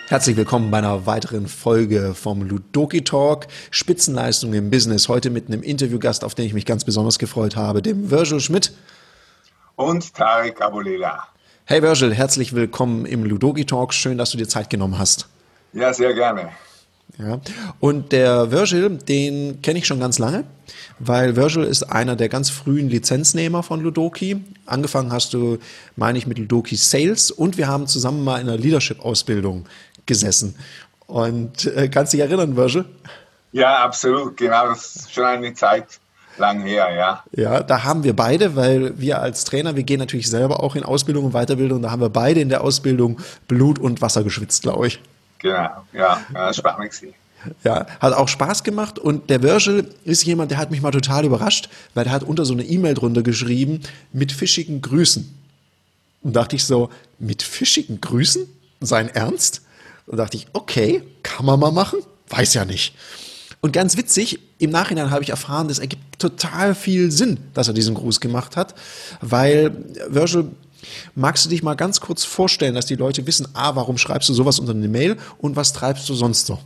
Herzlich willkommen bei einer weiteren Folge vom Ludoki Talk, Spitzenleistung im Business. Heute mit einem Interviewgast, auf den ich mich ganz besonders gefreut habe, dem Virgil Schmidt. Und Tarek Aboulela. Hey Virgil, herzlich willkommen im Ludoki Talk. Schön, dass du dir Zeit genommen hast. Ja, sehr gerne. Ja. Und der Virgil, den kenne ich schon ganz lange, weil Virgil ist einer der ganz frühen Lizenznehmer von Ludoki. Angefangen hast du, meine ich, mit Ludoki Sales und wir haben zusammen mal in einer Leadership-Ausbildung gesessen. Und kannst dich erinnern, Virgil? Ja, absolut. Genau, das ist schon eine Zeit lang her, ja. Ja, da haben wir beide, weil wir als Trainer, wir gehen natürlich selber auch in Ausbildung und Weiterbildung, da haben wir beide in der Ausbildung Blut und Wasser geschwitzt, glaube ich. Genau, ja, spannend gewesen. Ja, hat auch Spaß gemacht und der Virgil ist jemand, der hat mich mal total überrascht, weil der hat unter so eine E-Mail drunter geschrieben, mit fischigen Grüßen. Und dachte ich so, mit fischigen Grüßen? Sein Ernst? Und dachte ich, okay, kann man mal machen? Weiß ja nicht. Und ganz witzig, im Nachhinein habe ich erfahren, das ergibt total viel Sinn, dass er diesen Gruß gemacht hat, weil, Virgil, magst du dich mal ganz kurz vorstellen, dass die Leute wissen, warum schreibst du sowas unter eine Mail und was treibst du sonst so?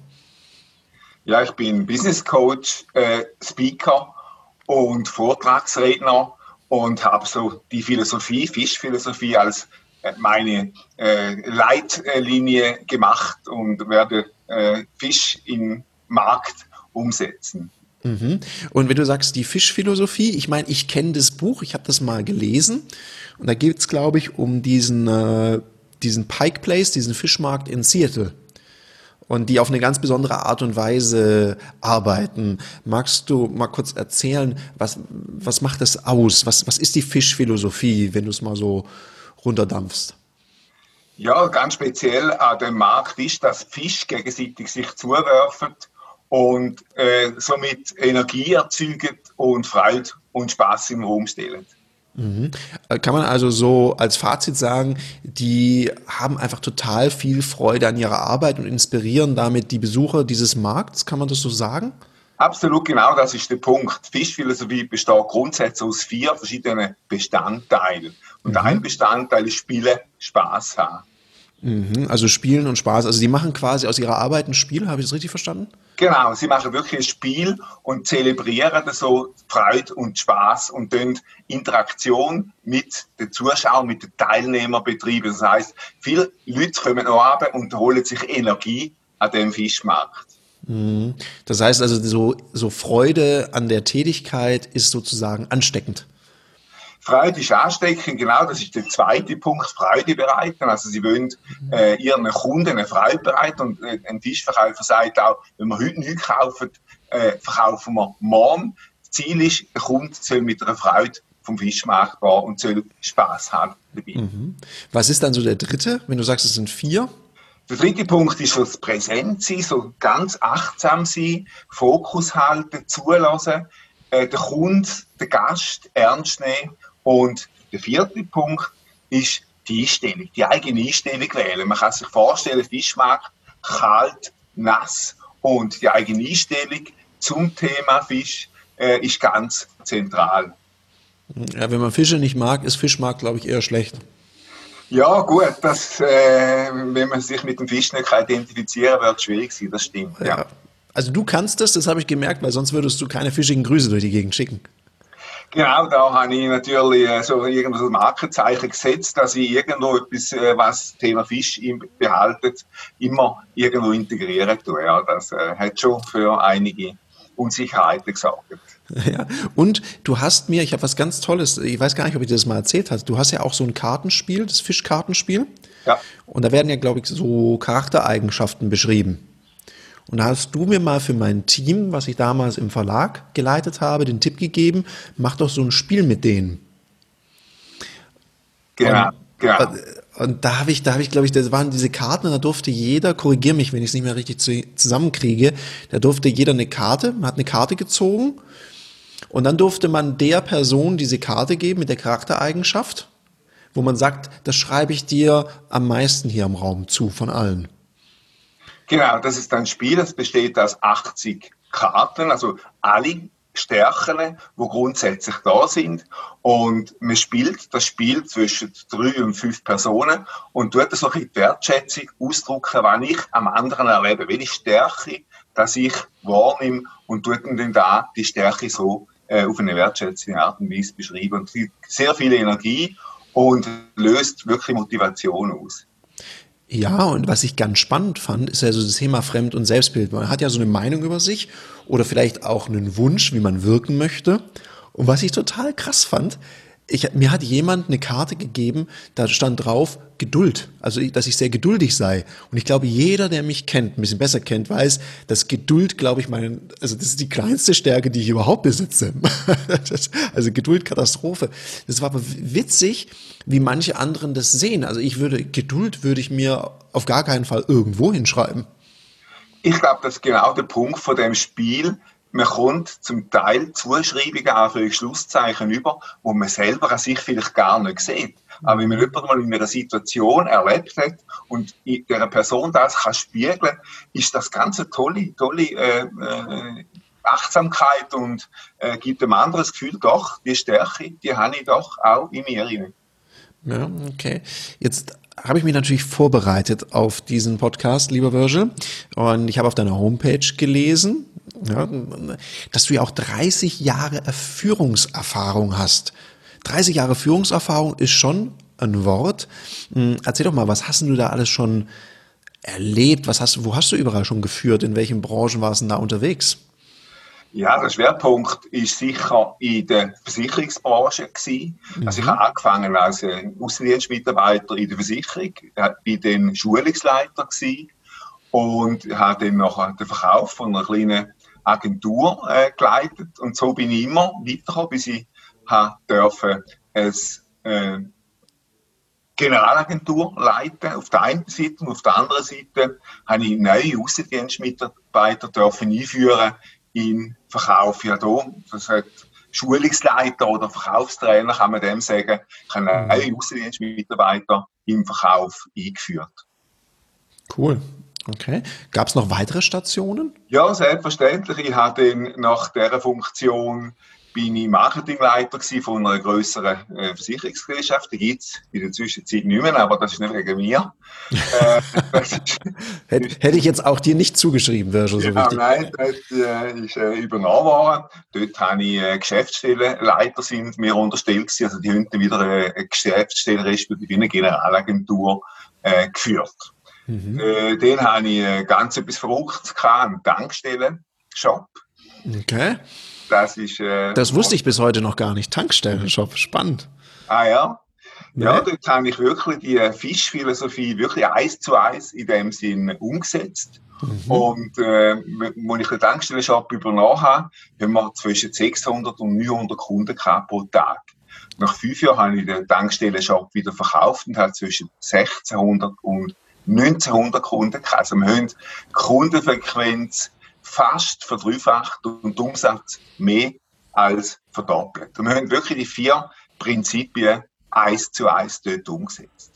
Ja, ich bin Business Coach, Speaker und Vortragsredner und habe so die Philosophie, Fischphilosophie als meine Leitlinie gemacht und werde Fisch im Markt umsetzen. Mhm. Und wenn du sagst, die Fischphilosophie, ich meine, ich kenne das Buch, ich habe das mal gelesen und da geht es, glaube ich, um diesen Pike Place, diesen Fischmarkt in Seattle. Und die auf eine ganz besondere Art und Weise arbeiten. Magst du mal kurz erzählen, was macht das aus? Was ist die Fischphilosophie, wenn du es mal so runterdampfst? Ja, ganz speziell an dem Markt ist, dass Fisch gegenseitig sich zuwerfen und somit Energie erzeugen und Freude und Spaß im Raum stellen. Mhm. Kann man also so als Fazit sagen, die haben einfach total viel Freude an ihrer Arbeit und inspirieren damit die Besucher dieses Markts, kann man das so sagen? Absolut, genau, das ist der Punkt. Fischphilosophie besteht grundsätzlich aus 4 verschiedenen Bestandteilen. Und ein Bestandteil ist Spielen, Spaß haben. Mhm. Also Spielen und Spaß, also die machen quasi aus ihrer Arbeit ein Spiel, habe ich das richtig verstanden? Genau, sie machen wirklich ein Spiel und zelebrieren so Freude und Spaß und dann Interaktion mit den Zuschauern, mit den Teilnehmern betreiben. Das heisst, viele Leute kommen noch runter und holen sich Energie an dem Fischmarkt. Mhm. Das heißt also, so Freude an der Tätigkeit ist sozusagen ansteckend. Freude ist ansteckend, genau, das ist der zweite Punkt, Freude bereiten. Also sie wollen ihren Kunden eine Freude bereiten und ein Tischverkäufer sagt auch, wenn wir heute nichts kaufen, verkaufen wir morgen. Das Ziel ist, der Kunde soll mit einer Freude vom Fischmarkt gehen und soll Spaß haben dabei. Mhm. Was ist dann so der dritte, wenn du sagst, es sind 4? Der dritte Punkt ist so das Präsentsein, so ganz achtsam sein, Fokus halten, zulassen, den Kunden, den Gast ernst nehmen. Und der vierte Punkt ist die Einstellung, die eigene Einstellung wählen. Man kann sich vorstellen, Fischmarkt, kalt, nass und die eigene Einstellung zum Thema Fisch ist ganz zentral. Ja, wenn man Fische nicht mag, ist Fischmarkt, glaube ich, eher schlecht. Ja, gut, wenn man sich mit dem Fisch nicht identifizieren kann, wird es schwierig sein, das stimmt, ja. Ja. Also du kannst das habe ich gemerkt, weil sonst würdest du keine fischigen Grüße durch die Gegend schicken. Genau, da habe ich natürlich so irgendwo ein Markenzeichen gesetzt, dass ich irgendwo etwas, was das Thema Fisch behaltet, immer irgendwo integrieren tue. Ja, das hat schon für einige Unsicherheiten gesorgt. Ja. Und du hast mir, ich habe was ganz Tolles, ich weiß gar nicht, ob ich dir das mal erzählt habe, du hast ja auch so ein Kartenspiel, das Fischkartenspiel. Ja. Und da werden ja, glaube ich, so Charaktereigenschaften beschrieben. Und da hast du mir mal für mein Team, was ich damals im Verlag geleitet habe, den Tipp gegeben, mach doch so ein Spiel mit denen. Genau, genau. Und da habe ich, glaube ich, das waren diese Karten und da durfte jeder, korrigier mich, wenn ich es nicht mehr richtig zusammenkriege, da durfte jeder man hat eine Karte gezogen und dann durfte man der Person diese Karte geben mit der Charaktereigenschaft, wo man sagt, das schreibe ich dir am meisten hier im Raum zu von allen. Genau, das ist ein Spiel, das besteht aus 80 Karten, also alle Stärken, die grundsätzlich da sind. Und man spielt das Spiel zwischen 3 und 5 Personen und tut so ein bisschen die Wertschätzung ausdrücken, was ich am anderen erlebe. Welche Stärke, dass ich wahrnehme und tut dann da die Stärke so auf eine wertschätzende Art und Weise beschreiben. Und es gibt sehr viel Energie und löst wirklich Motivation aus. Ja, und was ich ganz spannend fand, ist ja so das Thema Fremd- und Selbstbild. Man hat ja so eine Meinung über sich oder vielleicht auch einen Wunsch, wie man wirken möchte. Und was ich total krass fand, mir hat jemand eine Karte gegeben, da stand drauf Geduld, also dass ich sehr geduldig sei. Und ich glaube, jeder, der mich kennt, ein bisschen besser kennt, weiß, dass Geduld, glaube ich, also das ist die kleinste Stärke, die ich überhaupt besitze. Also Geduld, Katastrophe. Das war aber witzig, wie manche anderen das sehen. Also Geduld würde ich mir auf gar keinen Fall irgendwo hinschreiben. Ich glaube, das ist genau der Punkt von dem Spiel. Man kommt zum Teil Zuschreibungen an für Schlusszeichen über, wo man selber an sich vielleicht gar nicht sieht. Aber wenn man jemanden mal in einer Situation erlebt hat und dieser Person das kann spiegeln, ist das ganz eine tolle Achtsamkeit und gibt einem anderen das Gefühl, doch, die Stärke, die habe ich doch auch in mir. Ja, okay. Jetzt habe ich mich natürlich vorbereitet auf diesen Podcast, lieber Virgil. Und ich habe auf deiner Homepage gelesen, ja, dass du ja auch 30 Jahre Führungserfahrung hast. 30 Jahre Führungserfahrung ist schon ein Wort. Erzähl doch mal, was hast du da alles schon erlebt? Wo hast du überall schon geführt? In welchen Branchen warst du denn da unterwegs? Ja, der Schwerpunkt ist sicher in der Versicherungsbranche gewesen. Also ich habe angefangen als Aussendienstmitarbeiter in der Versicherung, bin dann Schulungsleiter gewesen und habe dann nachher den Verkauf von einer kleinen Agentur geleitet. Und so bin ich immer weitergekommen, bis ich durfte eine Generalagentur leiten auf der einen Seite und auf der anderen Seite habe ich neue Aussendienstmitarbeiter einführen in Verkauf. Ja, das hat Schulungsleiter oder Verkaufstrainer, kann man dem sagen, ich habe neue Aussendienstmitarbeiter im Verkauf eingeführt. Cool. Okay. Gab es noch weitere Stationen? Ja, selbstverständlich. Ich habe dann nach dieser Funktion bin ich Marketingleiter von einer grösseren Versicherungsgesellschaft. Die gibt es in der Zwischenzeit nicht mehr, aber das ist nicht wegen mir. Hätte ich jetzt auch dir nicht zugeschrieben, Virgil, so richtig. Nein, das ist übernommen worden. Dort habe ich Geschäftsstellenleiter sind mir unterstellt gewesen. Also die haben wieder eine Geschäftsstelle respektive eine Generalagentur geführt. Den habe ich ganz etwas Verrücktes gehabt, einen Tankstellenshop. Okay. Das wusste ich bis heute noch gar nicht. Tankstellenshop, spannend. Ah ja? Ja, dort habe ich wirklich die Fischphilosophie wirklich 1:1 in dem Sinn umgesetzt. Und als ich den Tankstellenshop übernommen habe, haben wir zwischen 600 und 900 Kunden gehabt pro Tag. Nach 5 Jahren habe ich den Tankstellenshop wieder verkauft und habe zwischen 1600 und 1900 Kunden gehabt. Also wir haben die Kundenfrequenz fast verdreifacht und Umsatz mehr als verdoppelt. Und wir haben wirklich die 4 Prinzipien 1:1 dort umgesetzt.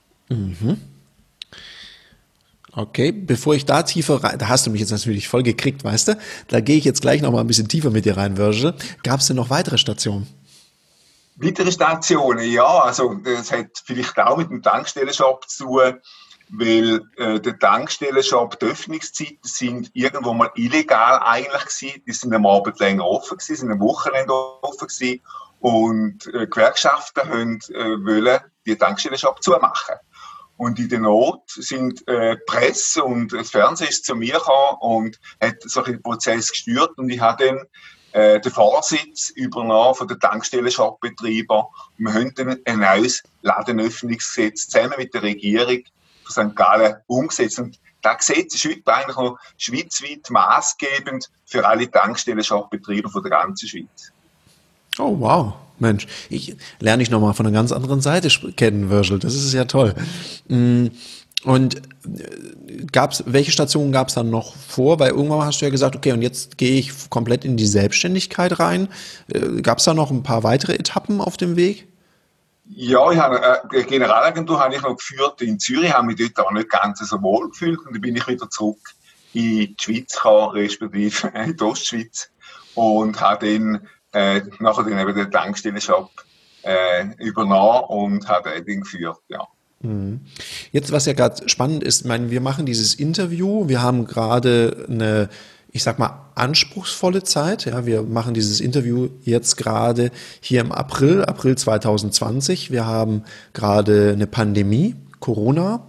Okay, bevor ich da tiefer rein, da hast du mich jetzt natürlich voll gekriegt, weißt du? Da gehe ich jetzt gleich noch mal ein bisschen tiefer mit dir rein, Virgil. Gab es denn noch weitere Stationen? Weitere Stationen, ja, also das hat vielleicht auch mit dem Tankstellenshop zu tun, weil der Tankstellenshop, die Öffnungszeiten sind irgendwo mal illegal eigentlich gewesen. Die sind am Abend länger offen gewesen, sind am Wochenende offen gewesen. Und Gewerkschaften wollen die Tankstellenshop zumachen. Und in der Not sind Presse und das Fernsehen ist zu mir gekommen und hat so einen Prozess gesteuert. Und ich habe dann den Vorsitz übernommen von den Tankstellenshop-Betreibern. Wir haben dann ein neues Ladenöffnungsgesetz zusammen mit der Regierung von St. Gallen umgesetzt. Und das Gesetz ist heute eigentlich noch schweizweit maßgebend für alle Tankstellenshop-Betreiber von der ganzen Schweiz. Oh, wow. Mensch, lerne ich nochmal von einer ganz anderen Seite kennen, Virgil. Das ist ja toll. Und welche Stationen gab es dann noch vor? Weil irgendwann hast du ja gesagt, okay, und jetzt gehe ich komplett in die Selbstständigkeit rein. Gab es da noch ein paar weitere Etappen auf dem Weg? Ja, ich habe eine Generalagentur habe ich noch geführt in Zürich, habe mich dort auch nicht ganz so wohl gefühlt und dann bin ich wieder zurück in die Schweiz gekommen, respektive in die Ostschweiz und habe dann nachher dann eben den Tankstellenshop übernommen und habe den geführt, ja. Jetzt, was ja gerade spannend ist, ich meine, wir machen dieses Interview, wir haben gerade eine, ich sag mal, anspruchsvolle Zeit. Ja, wir machen dieses Interview jetzt gerade hier im April 2020. Wir haben gerade eine Pandemie, Corona.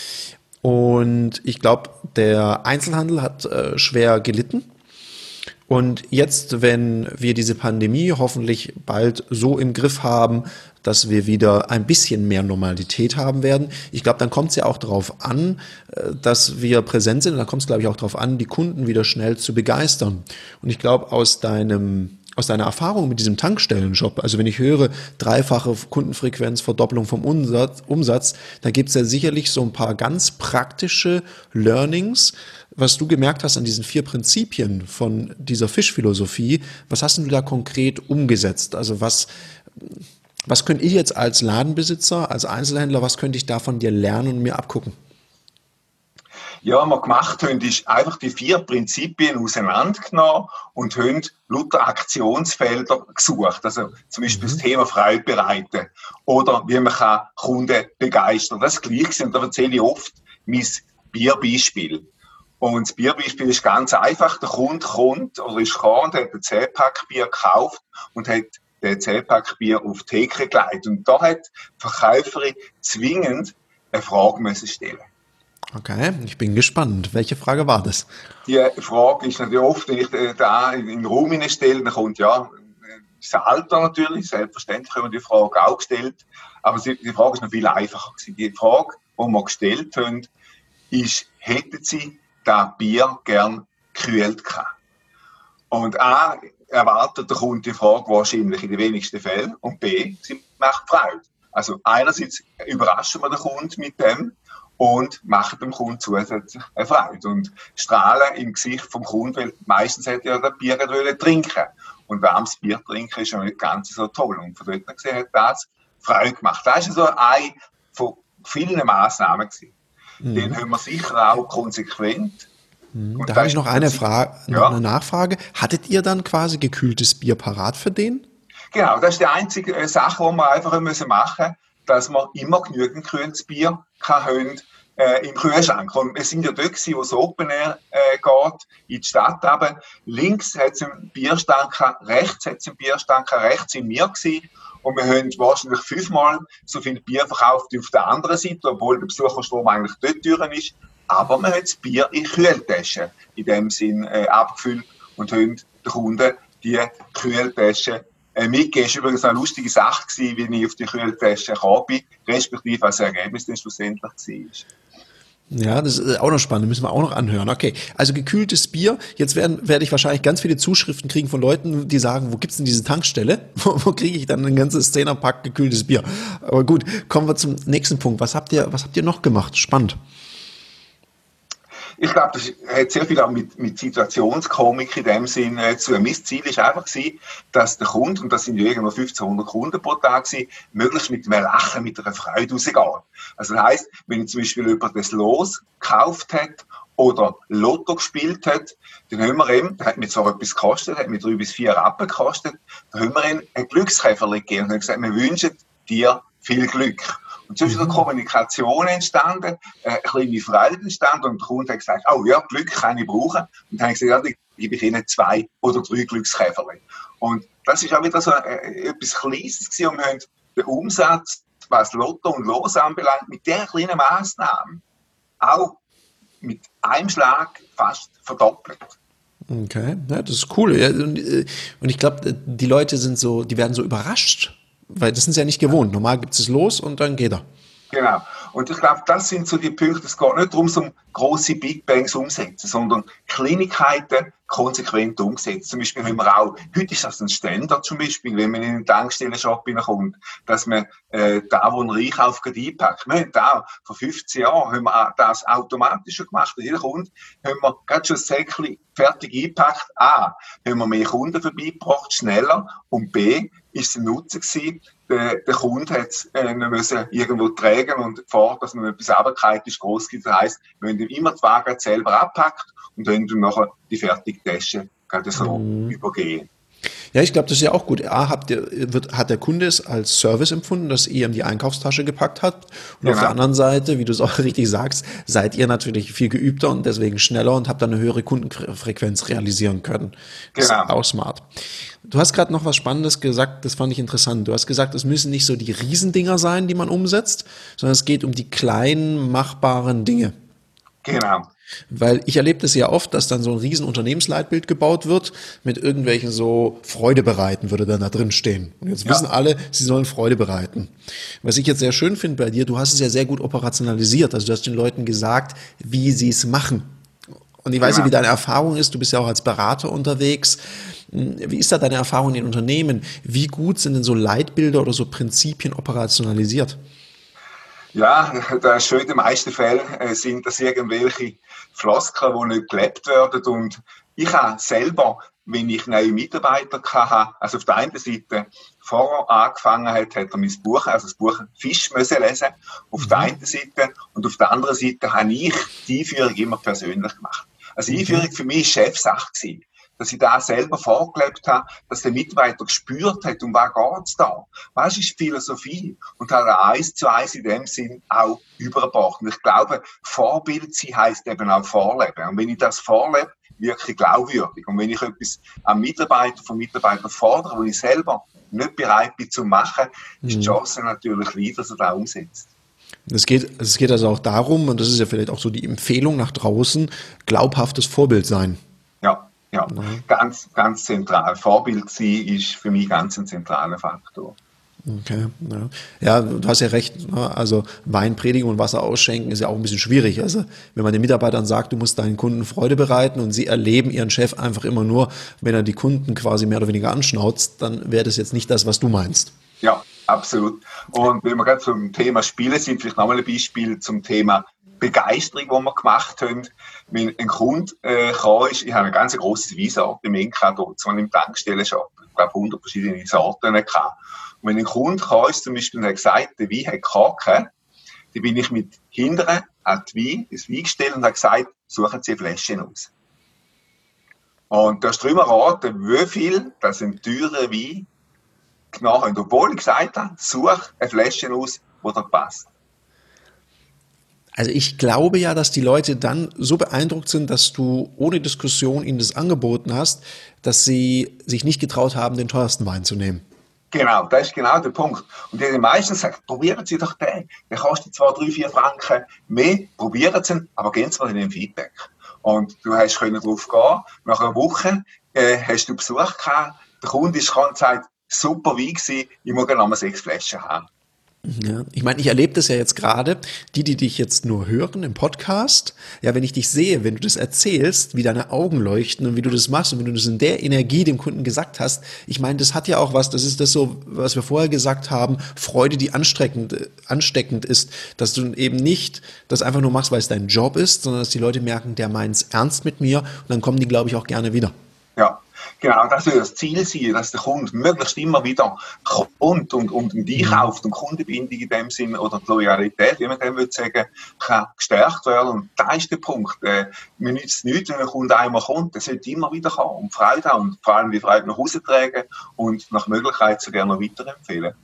Und ich glaube, der Einzelhandel hat schwer gelitten. Und jetzt, wenn wir diese Pandemie hoffentlich bald so im Griff haben, dass wir wieder ein bisschen mehr Normalität haben werden, ich glaube, dann kommt es ja auch darauf an, dass wir präsent sind. Und dann kommt es, glaube ich, auch darauf an, die Kunden wieder schnell zu begeistern. Und ich glaube, aus deiner Erfahrung mit diesem Tankstellenjob, also wenn ich höre, dreifache Kundenfrequenz, Verdopplung vom Umsatz, da gibt es ja sicherlich so ein paar ganz praktische Learnings, was du gemerkt hast an diesen 4 Prinzipien von dieser Fischphilosophie. Was hast denn du da konkret umgesetzt? Also was könnte ich jetzt als Ladenbesitzer, als Einzelhändler, was könnte ich da von dir lernen und mir abgucken? Ja, was wir gemacht haben, ist einfach die 4 Prinzipien auseinandergenommen und haben lauter Aktionsfelder gesucht. Also zum Beispiel das Thema Freude bereiten oder wie man kann Kunden begeistern. Das ist gleich. Und da erzähle ich oft mein Bierbeispiel. Und das Bierbeispiel ist ganz einfach. Der Kunde kommt oder ist gekommen und hat ein 10-Pack Bier gekauft und hat den 10-Pack Bier auf die Theke gelegt. Und da hat die Verkäuferin zwingend eine Frage müssen stellen. Okay, ich bin gespannt. Welche Frage war das? Die Frage ist natürlich oft, wenn ich da in den Raum stelle, dann kommt ja das Alter natürlich, selbstverständlich haben wir die Frage auch gestellt, aber die Frage ist noch viel einfacher gewesen. Die Frage, die wir gestellt haben, ist, hätten Sie das Bier gern gekühlt gehabt? Und A, erwartet der Kunde die Frage wahrscheinlich in den wenigsten Fällen und B, sie macht Freude. Also einerseits überraschen wir den Kunden mit dem und machen dem Kunden zusätzlich eine Freude. Und strahlen im Gesicht vom Kunden, weil meistens hätte er das Bier nicht trinken. Und warmes Bier trinken ist ja nicht ganz so toll. Und von dort gesehen hat das Freude gemacht. Das war so eine von vielen Massnahmen gewesen. Den haben wir sicher auch konsequent. Da habe ich noch eine Frage, noch eine Nachfrage. Hattet ihr dann quasi gekühltes Bier parat für den? Genau, das ist die einzige Sache, die wir einfach machen müssen, dass wir immer genügend kühles Bier haben im Kühlschrank. Und wir sind ja dort gewesen, wo es Open Air geht, in die Stadt runter. Links hat es einen Bierstand gehabt, rechts hat es einen Bierstand gehabt, rechts sind wir gewesen. Und wir haben wahrscheinlich 5-mal so viel Bier verkauft wie auf der anderen Seite, obwohl der Besucherstrom eigentlich dort durch ist. Aber wir haben das Bier in Kühltaschen in dem Sinn abgefüllt und haben den Kunden die Kühltaschen mitgegeben. Es war übrigens eine lustige Sache gewesen, wie ich auf die Kühltaschen gekommen bin, respektive was das Ergebnis dann schlussendlich war. Ja, das ist auch noch spannend, müssen wir auch noch anhören. Okay, also gekühltes Bier. Jetzt werde ich wahrscheinlich ganz viele Zuschriften kriegen von Leuten, die sagen, wo gibt's denn diese Tankstelle? Wo kriege ich dann ein ganzes 10er-Pack gekühltes Bier? Aber gut, kommen wir zum nächsten Punkt. Was habt ihr noch gemacht? Spannend. Ich glaube, das hat sehr viel auch mit Situationskomik in dem Sinn zu tun. Mein Ziel war einfach, dass der Kunde, und das sind ja irgendwo 1500 Kunden pro Tag, möglichst mit einem Lachen, mit einer Freude rausgeht. Also das heisst, wenn zum Beispiel jemand das Los gekauft hat oder Lotto gespielt hat, dann haben wir ihm, das hat mir zwar etwas gekostet, hat mir 3 bis 4 Rappen gekostet, dann haben wir ihm ein Glückskäferchen gegeben und haben gesagt, wir wünschen dir viel Glück. Und so ist eine Kommunikation entstanden, eine kleine Freude entstanden und der Kunde hat gesagt, oh ja, Glück kann ich brauchen. Und dann habe ich gesagt, ja, dann gebe ich Ihnen 2 oder 3 Glückskäferchen. Und das ist auch wieder so etwas Kleines gewesen und wir haben den Umsatz, was Lotto und Los anbelangt, mit dieser kleinen Massnahme auch mit einem Schlag fast verdoppelt. Okay, ja, das ist cool. Ja, und ich glaube, die Leute die werden so überrascht. Weil das sind sie ja nicht gewohnt. Normal gibt es Los und dann geht er. Genau. Und ich glaube, das sind so die Punkte. Es geht nicht darum, so grosse Big Bangs umsetzen, sondern Kleinigkeiten konsequent umsetzen. Zum Beispiel haben wir auch, heute ist das ein Standard zum Beispiel, wenn man in einen Tankstellenshop hineinkommt, dass man da, wo ein Einkauf einpackt. Wir haben da, vor 15 Jahren, haben wir das automatisch schon gemacht. Jeder Kunde haben wir gerade schon ein Säckchen fertig eingepackt. A, haben wir mehr Kunden vorbeigebracht, schneller. Und B, ist es ein Nutzen gewesen. Der Kunde hat es müssen irgendwo tragen und die Gefahr, dass man etwas runterfällt, ist gross gewesen. Das heisst, wir haben ihm immer die Waage selber abgepackt und haben dann nachher die fertige Tasche gerade so übergehen. Ja, ich glaube, das ist ja auch gut. Hat der Kunde es als Service empfunden, dass ihr ihm die Einkaufstasche gepackt habt? Und auf der anderen Seite, wie du es auch richtig sagst, seid ihr natürlich viel geübter und deswegen schneller und habt dann eine höhere Kundenfrequenz realisieren können. Das ist auch smart. Du hast gerade noch was Spannendes gesagt, das fand ich interessant. Du hast gesagt, es müssen nicht so die Riesendinger sein, die man umsetzt, sondern es geht um die kleinen, machbaren Dinge. Genau. Weil ich erlebe das ja oft, dass dann so ein riesen Unternehmensleitbild gebaut wird mit irgendwelchen so Freude bereiten, würde dann da drin stehen. Und jetzt wissen alle, sie sollen Freude bereiten. Was ich jetzt sehr schön finde bei dir, du hast es ja sehr gut operationalisiert. Also du hast den Leuten gesagt, wie sie es machen. Und ich weiß nicht, wie deine Erfahrung ist. Du bist ja auch als Berater unterwegs. Wie ist da deine Erfahrung in den Unternehmen? Wie gut sind denn so Leitbilder oder so Prinzipien operationalisiert? Ja, das ist schön, in den meisten Fällen sind das irgendwelche Floskeln, die nicht gelebt werden. Und ich habe selber, wenn ich neue Mitarbeiter hatte, also auf der einen Seite vorher angefangen hat er mein Buch, also das Buch Fisch müssen lesen, auf der einen Seite. Und auf der anderen Seite habe ich die Einführung immer persönlich gemacht. Also die Einführung für mich war Chefsache gewesen. Dass ich da selber vorgelebt habe, dass der Mitarbeiter gespürt hat, um was geht's da. Was ist Philosophie? Und hat er 1:1 in dem Sinn auch übergebracht. Und ich glaube, Vorbild sein heisst eben auch Vorleben. Und wenn ich das vorlebe, wirklich glaubwürdig. Und wenn ich etwas am Mitarbeiter fordere, wo ich selber nicht bereit bin zu machen, ist die Chance natürlich klein, dass er das umsetzt. Es geht also auch darum, und das ist ja vielleicht auch so die Empfehlung nach draußen, glaubhaftes Vorbild sein. Ja, ganz, ganz zentral. Vorbild sein ist für mich ganz ein zentraler Faktor. Okay, ja, du hast ja recht. Also Wein predigen und Wasser ausschenken ist ja auch ein bisschen schwierig. Also wenn man den Mitarbeitern sagt, du musst deinen Kunden Freude bereiten und sie erleben ihren Chef einfach immer nur, wenn er die Kunden quasi mehr oder weniger anschnauzt, dann wäre das jetzt nicht das, was du meinst. Ja, absolut. Und wenn wir gerade zum Thema Spielen sind, vielleicht nochmal ein Beispiel zum Thema Begeisterung, die wir gemacht haben. Wenn ein Kunde kam, ich habe ein ganz grosses Weinsort im Enka dort, so im Tankstellenshop. Ich glaube, 100 verschiedene Sorten gehabt. Und wenn ein Kunde kam, zum Beispiel, und hat gesagt, der Wein hat Korken, dann bin ich mit hinteren an das Wein gestellt und habe gesagt, suchen Sie Flaschen aus. Und da hast du drüber raten, wie viel das ein teurer Wein genommen hat. Obwohl ich gesagt habe, such eine Flasche aus, die dir passt. Also ich glaube ja, dass die Leute dann so beeindruckt sind, dass du ohne Diskussion ihnen das angeboten hast, dass sie sich nicht getraut haben, den teuersten Wein zu nehmen. Genau, das ist genau der Punkt. Und die meisten sagen, probieren Sie doch den. Der kostet zwar 3-4 Franken mehr, probieren Sie ihn, aber geben Sie mal den Feedback. Und du hast drauf gehen. Nach einer Woche hast du Besuch gehabt. Der Kunde ist gekommen und sagt, super Wein gewesen, ich muss noch mal 6 Flaschen haben. Ja, ich meine, ich erlebe das ja jetzt gerade, die dich jetzt nur hören im Podcast, ja, wenn ich dich sehe, wenn du das erzählst, wie deine Augen leuchten und wie du das machst und wenn du das in der Energie dem Kunden gesagt hast, ich meine, das hat ja auch was, das ist das so, was wir vorher gesagt haben, Freude, die ansteckend ist, dass du eben nicht das einfach nur machst, weil es dein Job ist, sondern dass die Leute merken, der meint es ernst mit mir und dann kommen die, glaube ich, auch gerne wieder. Ja. Genau, das soll das Ziel sein, dass der Kunde möglichst immer wieder kommt und einkauft und Kundenbindung in dem Sinn oder die Loyalität, wie man dem würde sagen, kann gestärkt werden. Und da ist der Punkt. Man nützt nichts, wenn ein Kunde einmal kommt, der sollte immer wieder kommen und Freude haben und vor allem die Freude nach Hause tragen und nach Möglichkeit sogar noch weiterempfehlen.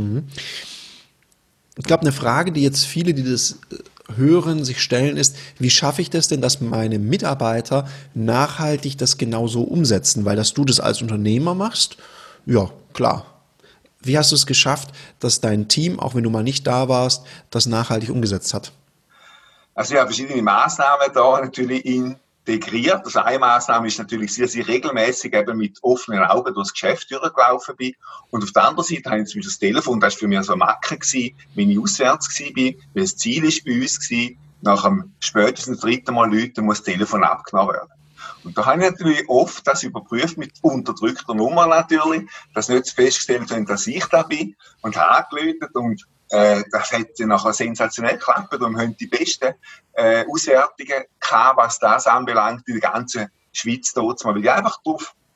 Ich glaube, eine Frage, die jetzt viele, die das hören, sich stellen, ist, wie schaffe ich das denn, dass meine Mitarbeiter nachhaltig das genauso umsetzen? Weil dass du das als Unternehmer machst, ja, klar. Wie hast du es geschafft, dass dein Team, auch wenn du mal nicht da warst, das nachhaltig umgesetzt hat? Also ich habe verschiedene Maßnahmen da natürlich integriert. Also eine Maßnahme ist natürlich, dass ich regelmäßig eben mit offenen Augen durchs Geschäft durchgelaufen bin. Und auf der anderen Seite habe ich zum Beispiel das Telefon, das war für mich so eine Macke gewesen, wenn ich auswärts war, weil das Ziel ist bei uns gewesen, nach dem spätestens 3. Mal läuten muss das Telefon abgenommen werden. Und da habe ich natürlich oft das überprüft mit unterdrückter Nummer natürlich, dass nicht festgestellt wird, dass ich da bin und habe angeläutet und das hat dann nachher sensationell geklappt und wir haben die besten Auswertungen gehabt, was das anbelangt, in der ganzen Schweiz dort, weil ich einfach darauf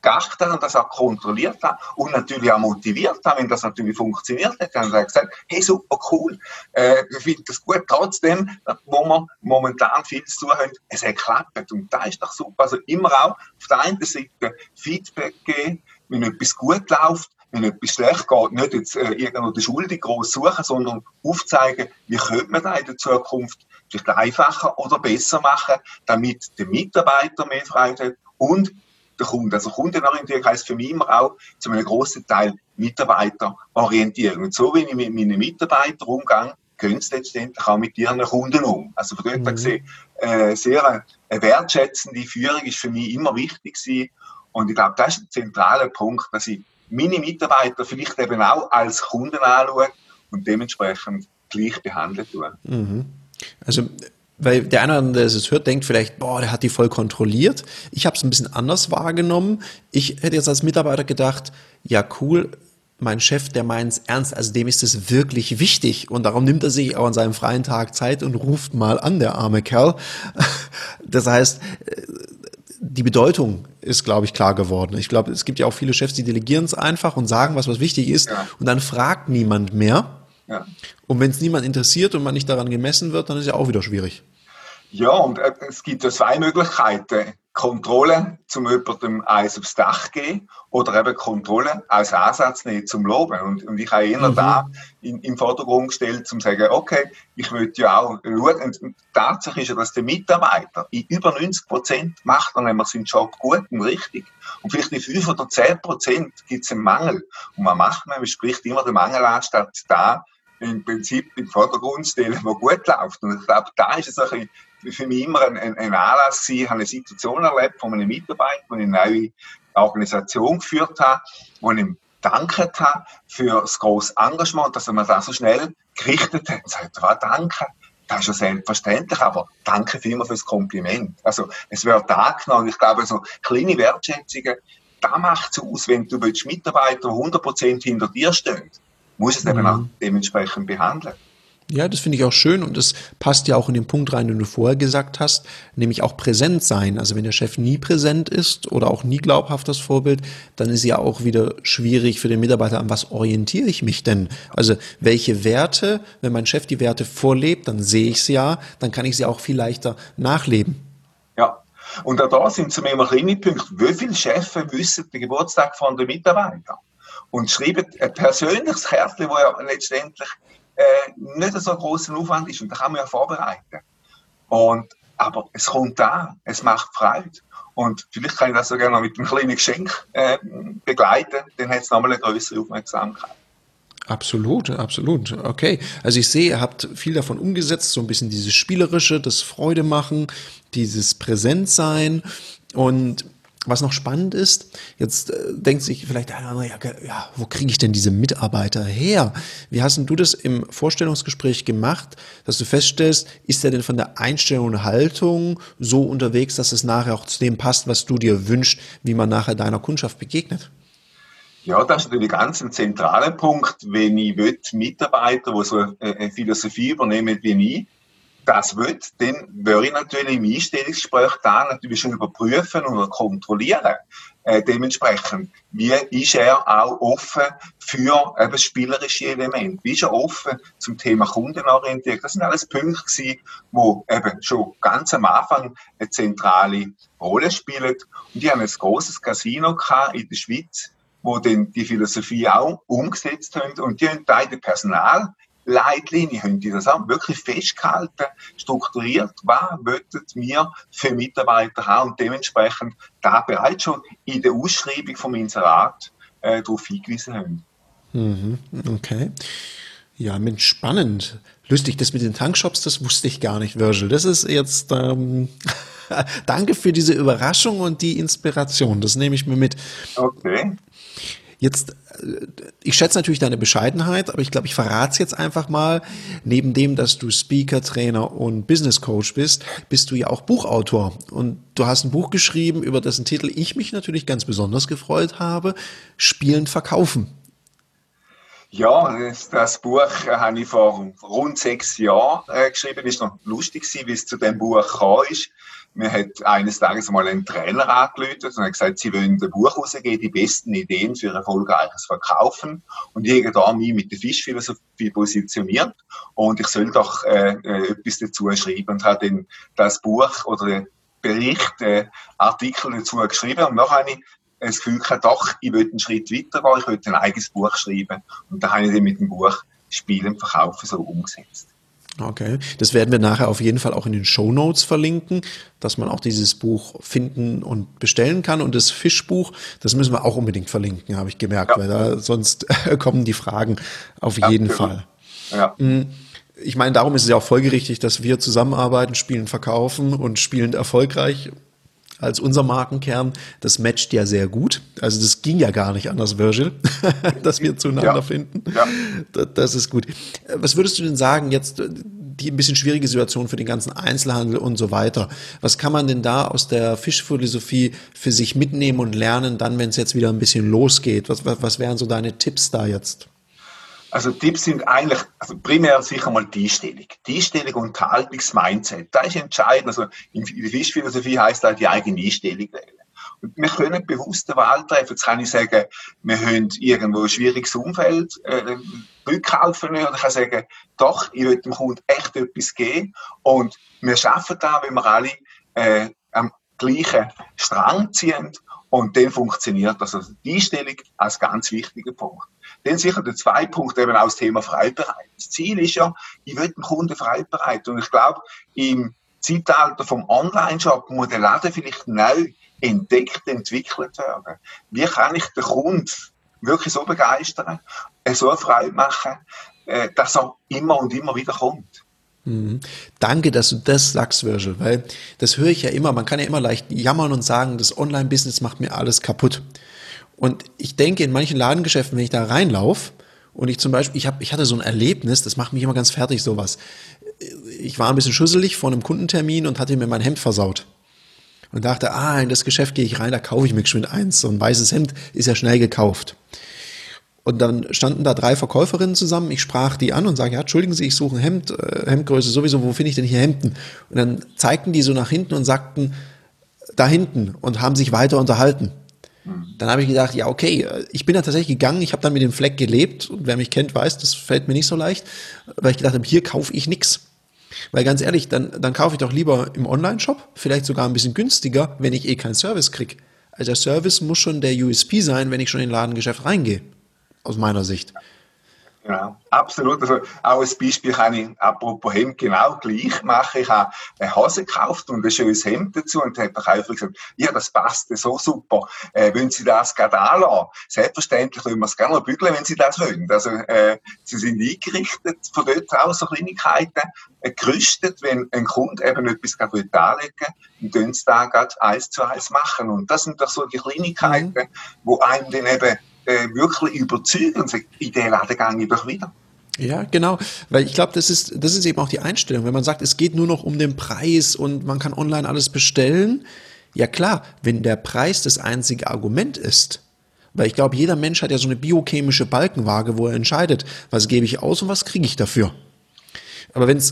geachtet habe und das auch kontrolliert habe und natürlich auch motiviert habe, wenn das natürlich funktioniert hat. Dann habe ich gesagt, hey, super cool, ich finde das gut, trotzdem, wo wir momentan viel zu tun haben, es hat geklappt und das ist doch super. Also immer auch auf der einen Seite Feedback geben, wenn etwas gut läuft, wenn etwas schlecht geht, nicht jetzt irgendwo die Schuldig groß suchen, sondern aufzeigen, wie könnte man das in der Zukunft vielleicht einfacher oder besser machen, damit der Mitarbeiter mehr Freude hat und der Kunde. Also Kundenorientierung heisst für mich immer auch zu einem grossen Teil Mitarbeiterorientierung. Und so, wenn ich mit meinen Mitarbeitern umgehe, gehen sie letztendlich auch mit ihren Kunden um. Also von dort gesehen, sehr eine wertschätzende Führung ist für mich immer wichtig gewesen. Und ich glaube, das ist ein zentraler Punkt, dass ich meine Mitarbeiter vielleicht eben auch als Kunden anschaue und dementsprechend gleich behandeln tue. Also, weil der eine oder andere, der es hört, denkt vielleicht, boah, der hat die voll kontrolliert. Ich habe es ein bisschen anders wahrgenommen. Ich hätte jetzt als Mitarbeiter gedacht, ja cool, mein Chef, der meint es ernst, also dem ist es wirklich wichtig und darum nimmt er sich auch an seinem freien Tag Zeit und ruft mal an, der arme Kerl. Das heißt, die Bedeutung ist, glaube ich, klar geworden. Ich glaube, es gibt ja auch viele Chefs, die delegieren es einfach und sagen, was wichtig ist, und dann fragt niemand mehr. Ja. Und wenn es niemand interessiert und man nicht daran gemessen wird, dann ist ja auch wieder schwierig. Ja, und es gibt ja zwei Möglichkeiten. Kontrolle, zum jemandem eins aufs Dach gehen, oder eben Kontrolle als Ansatz nehmen zum Loben. Und ich habe eher da im Vordergrund gestellt, zum zu sagen, okay, ich möchte ja auch schauen. Und die Tatsache ist ja, dass der Mitarbeiter in über 90% macht er nämlich seinen Job gut und richtig. Und vielleicht in 5 oder 10% gibt es einen Mangel. Und was macht man? Man spricht immer den Mangel an, statt da im Prinzip im Vordergrund stellen, wo gut läuft. Und ich glaube, da ist es ein bisschen für mich immer ein Anlass gewesen. Ich habe eine Situation erlebt von einem Mitarbeiter, wo ich eine neue Organisation geführt habe, wo ich ihm gedankt habe für das grosse Engagement, dass er mir das so schnell gerichtet hat. Und sagt, danke. Das ist ja selbstverständlich, aber danke vielmals fürs Kompliment. Also, es wird angenommen. Ich glaube, so kleine Wertschätzungen, da macht es aus, wenn du Mitarbeiter 100% hinter dir stehen, muss es eben auch dementsprechend behandeln. Ja, das finde ich auch schön und das passt ja auch in den Punkt rein, den du vorher gesagt hast, nämlich auch präsent sein. Also wenn der Chef nie präsent ist oder auch nie glaubhaft das Vorbild, dann ist ja auch wieder schwierig für den Mitarbeiter, an was orientiere ich mich denn? Also welche Werte, wenn mein Chef die Werte vorlebt, dann sehe ich sie ja, dann kann ich sie auch viel leichter nachleben. Ja, und auch da sind zu mir immer kleine Punkte. Wie viele Chefs wissen den Geburtstag von den Mitarbeitern? Und schreiben ein persönliches Kärtchen, das ja letztendlich nicht so großen Aufwand ist. Und da kann man ja vorbereiten. Aber es kommt an, es macht Freude. Und vielleicht kann ich das sogar noch mit einem kleinen Geschenk begleiten, dann hat es nochmal eine größere Aufmerksamkeit. Absolut, absolut. Okay. Also ich sehe, ihr habt viel davon umgesetzt, so ein bisschen dieses Spielerische, das Freude machen, dieses Präsentsein. Und was noch spannend ist, jetzt denkt sich vielleicht einer, ja, wo kriege ich denn diese Mitarbeiter her? Wie hast denn du das im Vorstellungsgespräch gemacht, dass du feststellst, ist er denn von der Einstellung und Haltung so unterwegs, dass es nachher auch zu dem passt, was du dir wünschst, wie man nachher deiner Kundschaft begegnet? Ja, das ist natürlich ganz ein zentraler Punkt. Wenn ich Mitarbeiter, die so eine Philosophie übernehmen wie ich, das will, dann würde ich natürlich im Einstellungsgespräch da natürlich schon überprüfen und kontrollieren. Dementsprechend, wie ist er auch offen für eben spielerische Elemente? Wie ist er offen zum Thema Kundenorientierung? Das sind alles Punkte gewesen, die eben schon ganz am Anfang eine zentrale Rolle spielen. Und ich habe ein grosses Casino gehabt in der Schweiz, wo dann die Philosophie auch umgesetzt haben. Und die haben beide Personalleitlinien, haben die das auch wirklich festgehalten, strukturiert, was wollten wir für Mitarbeiter haben und dementsprechend da bereits schon in der Ausschreibung vom Inserat darauf hingewiesen haben. Okay. Ja, Mensch, spannend. Lustig, das mit den Tankshops, das wusste ich gar nicht, Virgil. Das ist jetzt, danke für diese Überraschung und die Inspiration. Das nehme ich mir mit. Okay. Jetzt, ich schätze natürlich deine Bescheidenheit, aber ich glaube, ich verrate es jetzt einfach mal. Neben dem, dass du Speaker, Trainer und Business Coach bist, bist du ja auch Buchautor. Und du hast ein Buch geschrieben, über dessen Titel ich mich natürlich ganz besonders gefreut habe: Spielen, Verkaufen. Ja, das Buch habe ich vor rund 6 Jahren geschrieben. Es war noch lustig, wie es zu dem Buch gekommen ist. mir hat eines Tages mal ein Trainer angerufen und hat gesagt, sie wollen ein Buch rausgeben, die besten Ideen für erfolgreiches Verkaufen. Und ich habe da mich mit der Fischphilosophie positioniert und ich soll doch etwas dazu schreiben und habe dann das Buch oder den Bericht, Artikel dazu geschrieben. Und nachher habe ich das Gefühl gehabt, doch, ich will einen Schritt weitergehen, ich will ein eigenes Buch schreiben. Und da habe ich dann mit dem Buch Spielen und Verkaufen so umgesetzt. Okay, das werden wir nachher auf jeden Fall auch in den Shownotes verlinken, dass man auch dieses Buch finden und bestellen kann. Und das Fischbuch, das müssen wir auch unbedingt verlinken, habe ich gemerkt, Ja. weil da sonst kommen die Fragen auf jeden Fall. Ja. Ich meine, darum ist es ja auch folgerichtig, dass wir zusammenarbeiten, spielen, verkaufen und spielend erfolgreich als unser Markenkern. Das matcht ja sehr gut. Also das ging ja gar nicht anders, Virgil, dass wir zueinander finden. Ja. Das ist gut. Was würdest du denn sagen, jetzt die ein bisschen schwierige Situation für den ganzen Einzelhandel und so weiter? Was kann man denn da aus der Fischphilosophie für sich mitnehmen und lernen, dann, wenn es jetzt wieder ein bisschen losgeht? Was wären so deine Tipps da jetzt? Also Tipps sind eigentlich, also primär sicher mal die Einstellung. Die Einstellung und Haltungs-Mindset, das ist entscheidend. Also in der Fischphilosophie heisst das die eigene Einstellung wählen. Und wir können bewusst eine Wahl treffen. Jetzt kann ich sagen, wir haben irgendwo ein schwieriges Umfeld, Rückkauf nicht. Oder ich kann sagen, doch, ich will dem Kunden echt etwas geben. Und wir schaffen das, wenn wir alle am gleichen Strang ziehen. Und dann funktioniert das. Also die Einstellung als ganz wichtiger Punkt. Dann sicher der zweite Punkt, eben auch das Thema Freibereit. Das Ziel ist ja, ich will den Kunden freibereit. Und ich glaube, im Zeitalter vom Online-Shop muss der Laden vielleicht neu entdeckt, entwickelt werden. Wie kann ich den Kunden wirklich so begeistern, so eine Freude machen, dass er immer und immer wieder kommt? Danke, dass du das sagst, Virgil, weil das höre ich ja immer. Man kann ja immer leicht jammern und sagen, das Online-Business macht mir alles kaputt. Und ich denke, in manchen Ladengeschäften, wenn ich da reinlaufe und ich zum Beispiel, ich hatte so ein Erlebnis, das macht mich immer ganz fertig, sowas. Ich war ein bisschen schusselig vor einem Kundentermin und hatte mir mein Hemd versaut. Und dachte, in das Geschäft gehe ich rein, da kaufe ich mir geschwind eins. So ein weißes Hemd ist ja schnell gekauft. Und dann standen da 3 Verkäuferinnen zusammen. Ich sprach die an und sage, ja, entschuldigen Sie, ich suche ein Hemd, Hemdgröße sowieso, wo finde ich denn hier Hemden? Und dann zeigten die so nach hinten und sagten, da hinten, und haben sich weiter unterhalten. Dann habe ich gedacht, ja, okay, ich bin da tatsächlich gegangen, ich habe dann mit dem Fleck gelebt und wer mich kennt, weiß, das fällt mir nicht so leicht, weil ich gedacht habe, hier kaufe ich nichts. Weil ganz ehrlich, dann kaufe ich doch lieber im Online-Shop, vielleicht sogar ein bisschen günstiger, wenn ich keinen Service kriege. Also der Service muss schon der USP sein, wenn ich schon in ein Ladengeschäft reingehe, aus meiner Sicht. Ja, absolut. Also auch ein Beispiel kann ich, apropos Hemd, genau gleich machen. Ich habe eine Hose gekauft und ein schönes Hemd dazu und hat der Käufer gesagt, ja, das passt so super. Wollen Sie das gerade anlassen? Selbstverständlich wollen wir es gerne bügeln, wenn Sie das wollen. Also, sie sind eingerichtet, von dort aus so Kleinigkeiten, gerüstet, wenn ein Kunde eben etwas gerade anlegen will, dann können sie da gerade 1:1 machen. Und das sind doch so die Kleinigkeiten, wo einem dann eben wirklich überzeugen und sagen, in den Laden gehe ich doch wieder. Ja, genau, weil ich glaube, das ist eben auch die Einstellung. Wenn man sagt, es geht nur noch um den Preis und man kann online alles bestellen, ja klar, wenn der Preis das einzige Argument ist, weil ich glaube, jeder Mensch hat ja so eine biochemische Balkenwaage, wo er entscheidet, was gebe ich aus und was kriege ich dafür. Aber wenn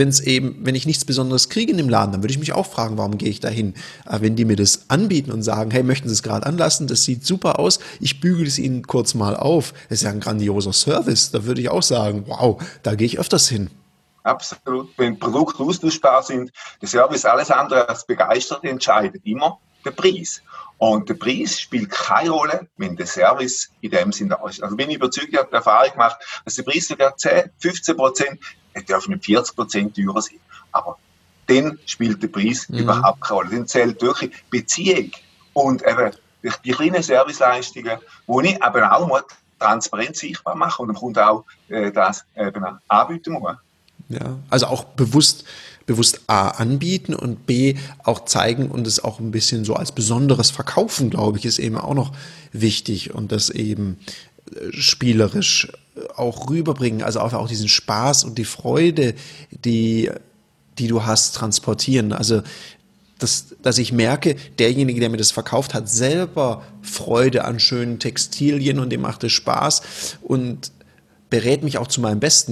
ich nichts Besonderes kriege in dem Laden, dann würde ich mich auch fragen, warum gehe ich da hin? Aber wenn die mir das anbieten und sagen, hey, möchten Sie es gerade anlassen, das sieht super aus, ich bügele es Ihnen kurz mal auf, das ist ja ein grandioser Service, da würde ich auch sagen, wow, da gehe ich öfters hin. Absolut. Wenn Produkte austauschbar sind, der Service alles andere als begeistert, entscheidet immer der Preis. Und der Preis spielt keine Rolle, wenn der Service in dem Sinne da ist. Also bin ich überzeugt, ich habe die Erfahrung gemacht, dass der Preis sogar 10, 15%, er darf nicht 40% teurer sein. Aber dann spielt der Preis überhaupt keine Rolle. Dann zählt wirklich Beziehung und eben die kleinen Serviceleistungen, wo ich eben auch mal transparent sichtbar mache und dem Kunden auch das eben anbieten muss. Ja, also auch bewusst A anbieten und B auch zeigen und es auch ein bisschen so als Besonderes verkaufen, glaube ich, ist eben auch noch wichtig und das eben spielerisch auch rüberbringen, also auch diesen Spaß und die Freude, die du hast, transportieren. Also dass ich merke, derjenige, der mir das verkauft, hat selber Freude an schönen Textilien und dem macht es Spaß und berät mich auch zu meinem Besten.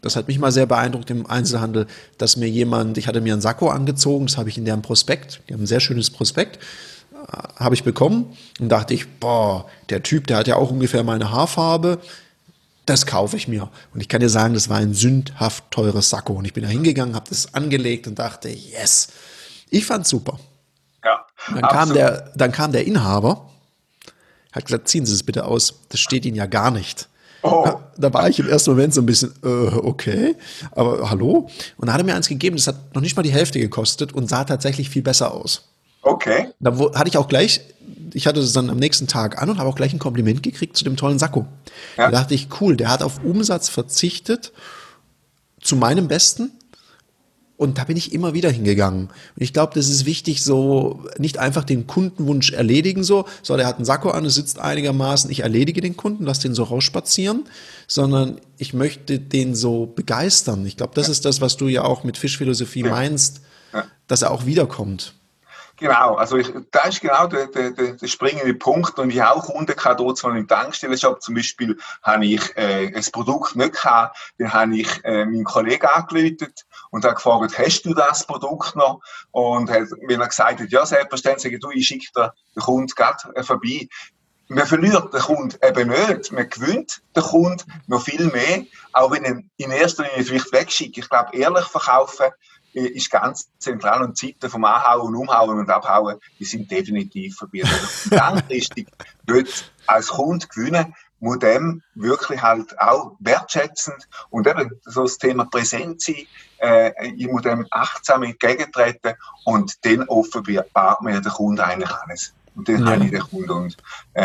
Das hat mich mal sehr beeindruckt im Einzelhandel, dass ich hatte mir einen Sakko angezogen, das habe ich in deren Prospekt, die haben ein sehr schönes Prospekt, habe ich bekommen und dachte ich, boah, der Typ, der hat ja auch ungefähr meine Haarfarbe, das kaufe ich mir. Und ich kann dir sagen, das war ein sündhaft teures Sakko. Und ich bin da hingegangen, habe das angelegt und dachte, yes. Ich fand's super. Ja, Und absolut. dann kam der Inhaber, hat gesagt, ziehen Sie es bitte aus, das steht Ihnen ja gar nicht. Oh, Da war ich im ersten Moment so ein bisschen, okay, aber hallo? Und da hat er mir eins gegeben, das hat noch nicht mal die Hälfte gekostet und sah tatsächlich viel besser aus. okay. Hatte ich auch gleich, ich hatte es dann am nächsten Tag an und habe auch gleich ein Kompliment gekriegt zu dem tollen Sakko. Da Ja, dachte ich, cool, der hat auf Umsatz verzichtet, zu meinem Besten. Und da bin ich immer wieder hingegangen. Und ich glaube, das ist wichtig, so nicht einfach den Kundenwunsch erledigen, so, der hat einen Sakko an, es sitzt einigermaßen, ich erledige den Kunden, lass den so rausspazieren, sondern ich möchte den so begeistern. Ich glaube, das ist das, was du ja auch mit Fischphilosophie ja. meinst, Ja. dass er auch wiederkommt. Genau, also da ist genau der springende Punkt. Und ich habe auch Kunden gehabt, dort zwar im Tankstellenshop zum Beispiel, habe ich ein Produkt nicht gehabt, dann habe ich meinen Kollegen angerufen und habe gefragt, hast du das Produkt noch? Und wenn er gesagt hat, ja, selbstverständlich, sage ich, du, ich schicke dir den Kunden gerade vorbei. Man verliert den Kunden eben nicht, man gewinnt den Kunden noch viel mehr, auch wenn er in erster Linie vielleicht wegschickt. Ich glaube, ehrlich verkaufen ist ganz zentral und Zeiten vom Anhauen, Umhauen und Abhauen, die sind definitiv vorbei. Also langfristig wird als Kunde gewinnen, muss dem wirklich halt auch wertschätzend und eben so das Thema Präsenz sein, ich muss dem achtsam entgegentreten und dann offenbart mir der Kunde eigentlich alles. Und dann habe Ja. ich den Kunden und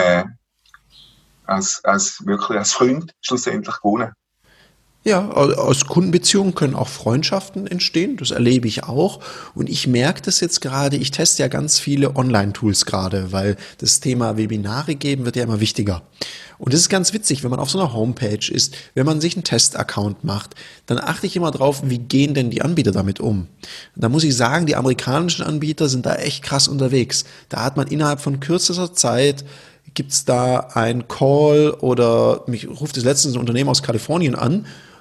wirklich als Freund schlussendlich gewonnen. Ja, aus Kundenbeziehungen können auch Freundschaften entstehen, das erlebe ich auch. Und ich merke das jetzt gerade, ich teste ja ganz viele Online-Tools gerade, weil das Thema Webinare geben wird ja immer wichtiger. Und das ist ganz witzig, wenn man auf so einer Homepage ist, wenn man sich einen Test-Account macht, dann achte ich immer drauf, wie gehen denn die Anbieter damit um. Da muss ich sagen, die amerikanischen Anbieter sind da echt krass unterwegs. Da hat man innerhalb von kürzester Zeit gibt's da ein Call oder mich ruft das letztens ein Unternehmen aus Kalifornien an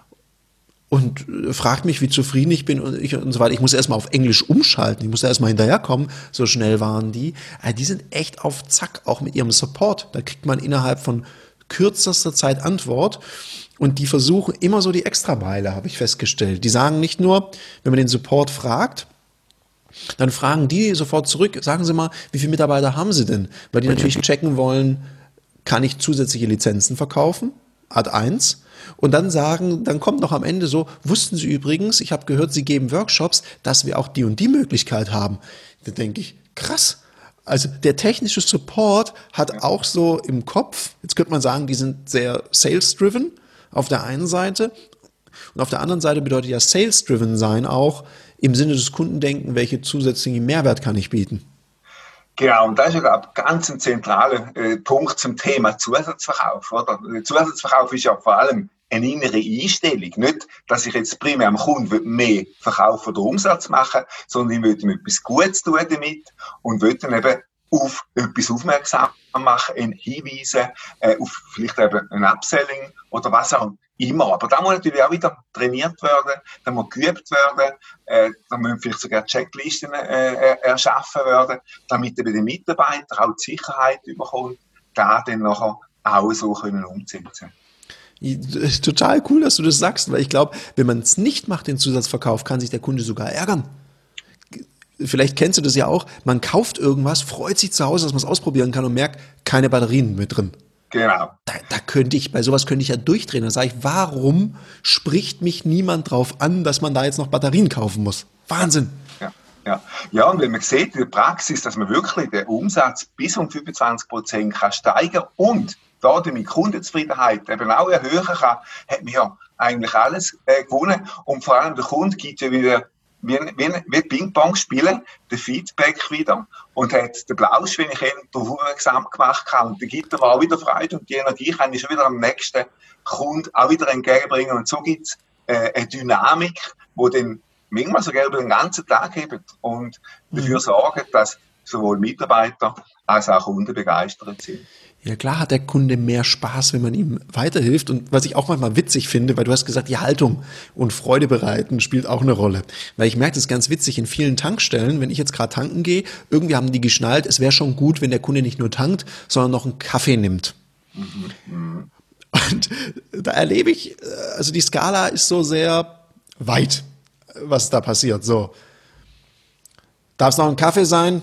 und fragt mich, wie zufrieden ich bin und so weiter. Ich muss erstmal auf Englisch umschalten, ich muss erstmal hinterherkommen, so schnell waren die. Die sind echt auf Zack, auch mit ihrem Support. Da kriegt man innerhalb von kürzester Zeit Antwort und die versuchen immer so die Extrameile, habe ich festgestellt. Die sagen nicht nur, wenn man den Support fragt, dann fragen die sofort zurück, sagen Sie mal, wie viele Mitarbeiter haben Sie denn? Weil die natürlich checken wollen, kann ich zusätzliche Lizenzen verkaufen? Art 1. Und dann kommt noch am Ende so, wussten Sie übrigens, ich habe gehört, Sie geben Workshops, dass wir auch die und die Möglichkeit haben. Da denke ich, krass. Also der technische Support hat auch so im Kopf, jetzt könnte man sagen, die sind sehr sales-driven auf der einen Seite und auf der anderen Seite bedeutet ja sales-driven sein auch im Sinne des Kundendenken, welche zusätzlichen Mehrwert kann ich bieten. Genau, und das ist ja ganz ein zentraler Punkt zum Thema Zusatzverkauf. Oder? Der Zusatzverkauf ist ja vor allem eine innere Einstellung. Nicht, dass ich jetzt primär am Kunden mehr Verkauf oder Umsatz machen will, sondern ich will ihm etwas Gutes tun damit und will dann eben auf etwas aufmerksam machen, ihn hinweisen, auf vielleicht eben ein Upselling oder was auch immer. Aber da muss natürlich auch wieder trainiert werden, da muss geübt werden, da müssen vielleicht sogar Checklisten erschaffen werden, damit eben der Mitarbeiter auch die Sicherheit bekommt, da dann nachher auch so können umzusetzen. Total cool, dass du das sagst, weil ich glaube, wenn man es nicht macht, den Zusatzverkauf, kann sich der Kunde sogar ärgern. Vielleicht kennst du das ja auch, man kauft irgendwas, freut sich zu Hause, dass man es ausprobieren kann und merkt, keine Batterien mit drin. Genau. Bei sowas könnte ich ja durchdrehen. Da sage ich, warum spricht mich niemand drauf an, dass man da jetzt noch Batterien kaufen muss? Wahnsinn. Ja, und wenn man sieht in der Praxis, dass man wirklich den Umsatz bis um 25% kann steigern und damit Kundenzufriedenheit eben auch erhöhen kann, hat man ja eigentlich alles gewonnen. Und vor allem der Kunde gibt ja wieder wie Ping-Pong spielen, den Feedback wieder und hat den Blausch, wenn ich ihn darauf aufmerksam gemacht habe. Und dann gibt er mir auch wieder Freude und die Energie kann ich schon wieder am nächsten Kunden auch wieder entgegenbringen. Und so gibt es eine Dynamik, die dann manchmal sogar über den ganzen Tag hebt und dafür sorgt, dass sowohl Mitarbeiter als auch Kunden begeistert sind. Ja, klar hat der Kunde mehr Spaß, wenn man ihm weiterhilft. Und was ich auch manchmal witzig finde, weil du hast gesagt, die Haltung und Freude bereiten spielt auch eine Rolle. Weil ich merke das ganz witzig in vielen Tankstellen, wenn ich jetzt gerade tanken gehe, irgendwie haben die geschnallt, es wäre schon gut, wenn der Kunde nicht nur tankt, sondern noch einen Kaffee nimmt. Und da erlebe ich, also die Skala ist so sehr weit, was da passiert. So, darf es noch ein Kaffee sein?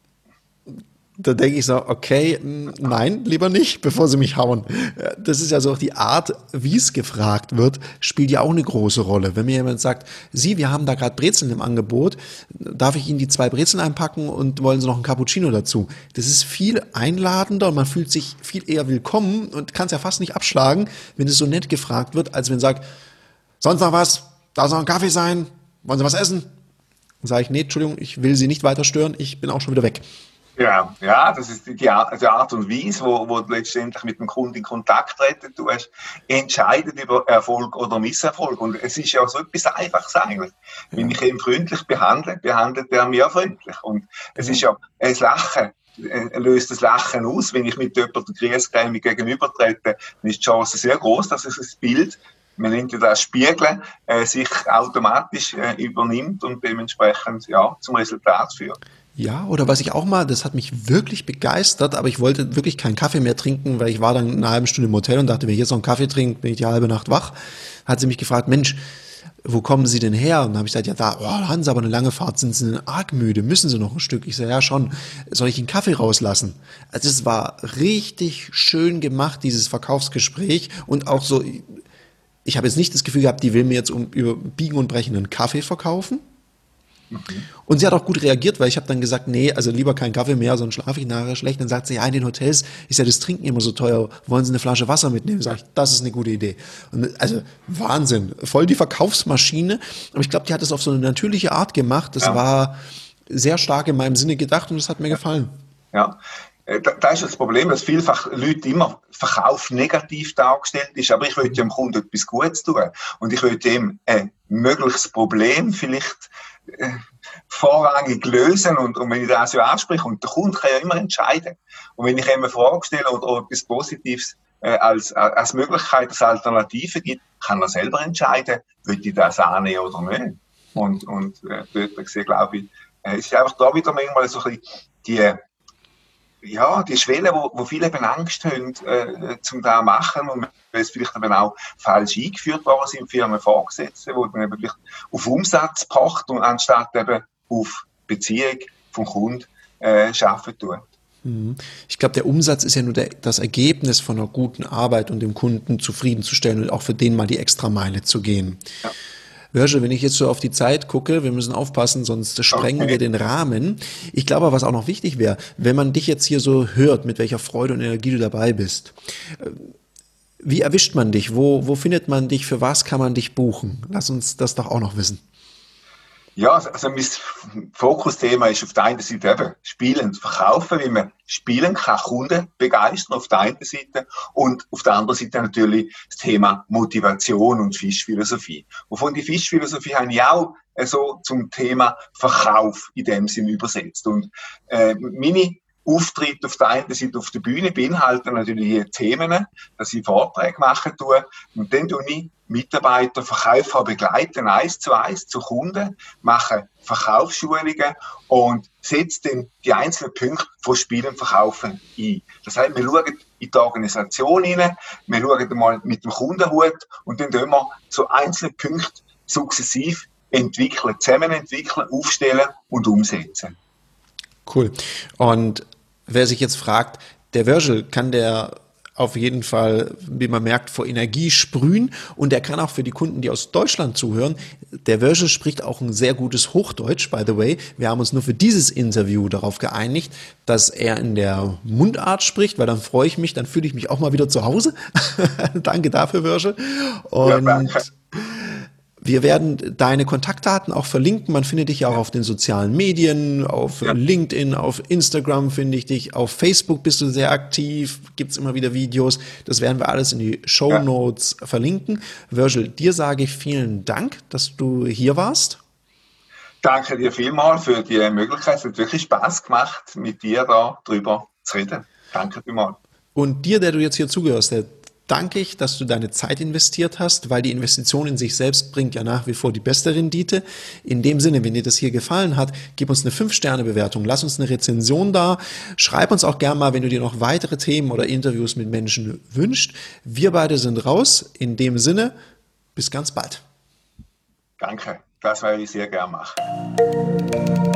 Da denke ich so, okay, nein, lieber nicht, bevor sie mich hauen. Das ist ja so auch die Art, wie es gefragt wird, spielt ja auch eine große Rolle. Wenn mir jemand sagt, Sie, wir haben da gerade Brezeln im Angebot, darf ich Ihnen die 2 Brezeln einpacken und wollen Sie noch einen Cappuccino dazu? Das ist viel einladender und man fühlt sich viel eher willkommen und kann es ja fast nicht abschlagen, wenn es so nett gefragt wird, als wenn sagt, sonst noch was? Darf es noch ein Kaffee sein? Wollen Sie was essen? Dann sage ich, nee, Entschuldigung, ich will Sie nicht weiter stören, ich bin auch schon wieder weg. Ja, das ist die Art und Weise, wo du letztendlich mit dem Kunden in Kontakt treten tust, entscheidet über Erfolg oder Misserfolg. Und es ist ja so etwas Einfaches eigentlich. Wenn ich ihn freundlich behandle, behandelt er mich auch freundlich. Und es ist ja ein Lachen. Löst das Lachen aus. Wenn ich mit jemandem griesgrämig gegenübertrete, dann ist die Chance sehr groß, dass es das Bild, man nennt ja das Spiegeln, sich automatisch übernimmt und dementsprechend zum Resultat führt. Ja, oder was ich auch mal, das hat mich wirklich begeistert, aber ich wollte wirklich keinen Kaffee mehr trinken, weil ich war dann eine halbe Stunde im Hotel und dachte, wenn ich jetzt noch einen Kaffee trinke, bin ich die halbe Nacht wach. Hat sie mich gefragt, Mensch, wo kommen Sie denn her? Und dann habe ich gesagt, ja, da haben Sie aber eine lange Fahrt, sind Sie denn arg müde, müssen Sie noch ein Stück? Ich sage, ja schon, soll ich einen Kaffee rauslassen? Also es war richtig schön gemacht, dieses Verkaufsgespräch und auch so, ich habe jetzt nicht das Gefühl gehabt, die will mir jetzt über Biegen und Brechen einen Kaffee verkaufen. Und sie hat auch gut reagiert, weil ich habe dann gesagt, nee, also lieber kein Kaffee mehr, sonst schlafe ich nachher schlecht. Dann sagt sie, ja, in den Hotels ist ja das Trinken immer so teuer. Wollen Sie eine Flasche Wasser mitnehmen? Sag ich, das ist eine gute Idee. Und also Wahnsinn, voll die Verkaufsmaschine. Aber ich glaube, die hat es auf so eine natürliche Art gemacht. Das war sehr stark in meinem Sinne gedacht und das hat mir gefallen. Ja. Da ist das Problem, dass vielfach Leute immer Verkauf negativ dargestellt ist, aber ich will dem Kunden etwas Gutes tun und ich will ihm ein mögliches Problem vielleicht vorrangig lösen und wenn ich das ja anspreche und der Kunde kann ja immer entscheiden und wenn ich ihm eine Frage stelle oder etwas Positives als Möglichkeit, als Alternative gibt, kann er selber entscheiden, will ich das annehmen oder nicht. Und dort sehe, glaube ich, es ist einfach da wieder manchmal so ein bisschen die Schwelle, wo viele eben Angst haben, zum da machen und weil es vielleicht eben auch falsch eingeführt worden sind, Firmen Vorgesetzte, die dann eben vielleicht auf Umsatz pocht und anstatt eben auf Beziehung vom Kunden arbeiten tun. Ich glaube, der Umsatz ist ja nur das Ergebnis von einer guten Arbeit und dem Kunden zufriedenzustellen und auch für den mal die Extrameile zu gehen. Ja. Virgil, wenn ich jetzt so auf die Zeit gucke, wir müssen aufpassen, sonst sprengen wir den Rahmen. Ich glaube, was auch noch wichtig wäre, wenn man dich jetzt hier so hört, mit welcher Freude und Energie du dabei bist. Wie erwischt man dich? Wo findet man dich? Für was kann man dich buchen? Lass uns das doch auch noch wissen. Ja, also mein Fokusthema ist auf der einen Seite eben Spielen und Verkaufen, wie man spielen kann, Kunden begeistern auf der einen Seite und auf der anderen Seite natürlich das Thema Motivation und Fischphilosophie. Wovon die Fischphilosophie habe ich auch so zum Thema Verkauf in dem Sinn übersetzt. Und meine Auftritte auf der einen Seite auf der Bühne beinhalten natürlich die Themen, dass ich Vorträge machen tue und dann tue ich Mitarbeiter, Verkäufer begleiten, 1:1 zu Kunden, machen Verkaufsschulungen und setzt dann die einzelnen Punkte von Spielen und Verkaufen ein. Das heißt, wir schauen in die Organisation hinein, wir schauen mal mit dem Kundenhut und dann tun wir so einzelne Punkte sukzessiv entwickeln, zusammenentwickeln, aufstellen und umsetzen. Cool. Und wer sich jetzt fragt, der Virgil, kann der auf jeden Fall, wie man merkt, vor Energie sprühen und er kann auch für die Kunden, die aus Deutschland zuhören, der Virgil spricht auch ein sehr gutes Hochdeutsch, by the way. Wir haben uns nur für dieses Interview darauf geeinigt, dass er in der Mundart spricht, weil dann freue ich mich, dann fühle ich mich auch mal wieder zu Hause. Danke dafür, Virgil. Und ja, wir werden deine Kontaktdaten auch verlinken. Man findet dich ja auch auf den sozialen Medien, auf LinkedIn, auf Instagram finde ich dich, auf Facebook bist du sehr aktiv, gibt's immer wieder Videos. Das werden wir alles in die Shownotes verlinken. Virgil, dir sage ich vielen Dank, dass du hier warst. Danke dir vielmals für die Möglichkeit. Es hat wirklich Spaß gemacht, mit dir da drüber zu reden. Danke vielmals. Und dir, der du jetzt hier zugehörst, der danke ich, dass du deine Zeit investiert hast, weil die Investition in sich selbst bringt ja nach wie vor die beste Rendite. In dem Sinne, wenn dir das hier gefallen hat, gib uns eine 5-Sterne-Bewertung, lass uns eine Rezension da, schreib uns auch gerne mal, wenn du dir noch weitere Themen oder Interviews mit Menschen wünschst. Wir beide sind raus. In dem Sinne, bis ganz bald. Danke, das werde ich sehr gerne machen.